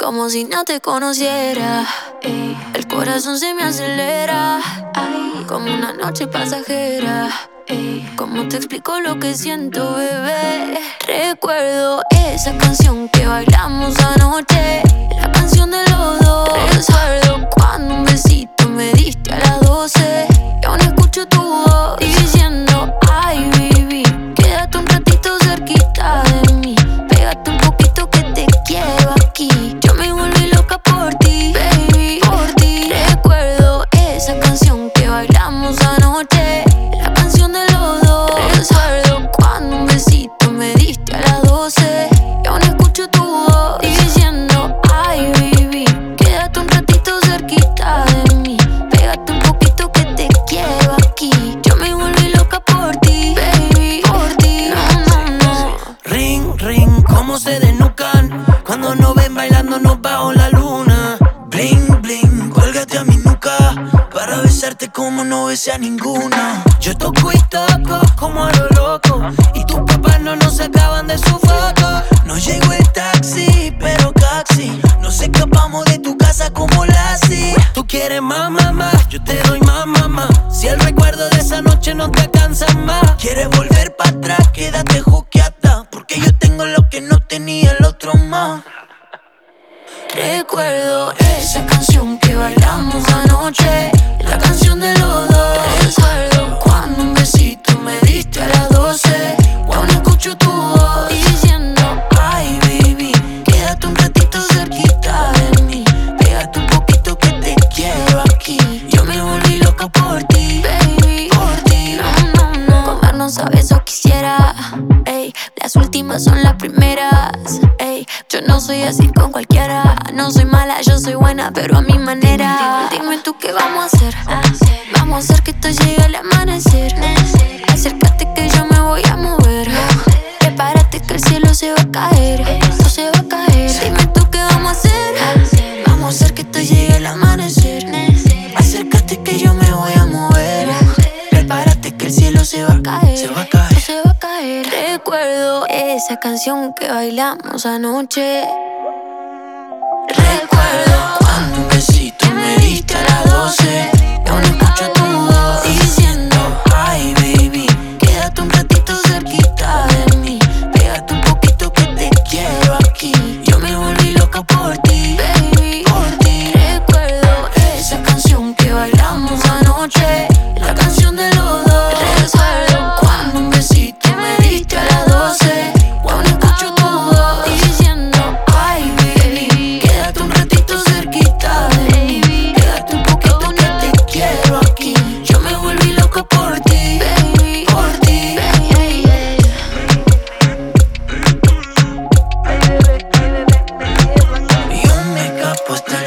como si no te conociera. El corazón se me acelera, como una noche pasajera. ¿Cómo te explico lo que siento, bebé? Recuerdo esa canción que bailamos anoche, la canción de los dos. Recuerdo cuando un besito me diste a las 12 y aún escucho tu voz diciendo: ay, baby, quédate un ratito cerquita de mí, pégate un poquito que te quiero aquí. Yo me volví loca por ti, baby, por ti. Recuerdo esa canción que bailamos anoche, la canción de los dos. Recuerdo cuando un besito me diste a las 12 y aún escucho tu voz diciendo: ay, baby, quédate un ratito cerquita de mí, pégate un poquito que te quiero aquí. Yo me volví loca por ti, baby, por ti. No, no, no. Ring, ring, cómo se desnucan cuando nos ven bailándonos bajo la luna. Bling, bling, cuélgate a mi nuca para besarte como no besé a ninguna. Yo toco y toco como a lo loco y tus papás no nos sacaban de su foto. No llegó el taxi, pero casi nos escapamos de tu casa como Lassie. Tú quieres más, mamá, yo te doy más, mamá. Si el recuerdo de esa noche no te alcanza más, quieres volver para atrás, quédate juqueada, porque yo tengo lo que no tenía el otro más. Recuerdo esa canción que bailamos anoche, la canción de los dos. Recuerdo cuando un besito me diste a las 12 y aún escucho tu voz diciendo: ay, baby, quédate un ratito cerquita de mí, pégate un poquito que te quiero aquí. Yo me volví loca por ti, baby, por ti. No, no, no. Comernos a besos quisiera, ey, las últimas son las primeras, ey. Yo no soy así con cualquiera, no soy mala, yo soy buena, pero a mi manera. Dime tú qué vamos a hacer. Vamos a hacer que esto llegue al amanecer. Acércate que yo me voy a mover. Prepárate que el cielo se va a caer, esto se va a caer. Dime tú qué vamos a hacer. Vamos a hacer que esto llegue al amanecer. Acércate que yo me voy a mover. Prepárate que el cielo se va a caer, Se va a caer. se va a caer. Recuerdo esa canción que bailamos anoche. Recuerdo cuando un besito me diste a las 12 y aún escucho tu voz diciendo: ay, baby, quédate un ratito cerquita de mí, pégate un poquito que te quiero aquí. Yo me volví loca por ti, baby, por ti. Recuerdo esa canción que bailamos anoche, la canción de los dos. Recuerdo cuando un besito me diste a las 12 y aún escucho tu voz diciendo: ay, baby, quédate un ratito cerquita de mí, pégate un poquito que te quiero aquí. Yo me volví loca por ti, baby, por ti. Yo me escapo hasta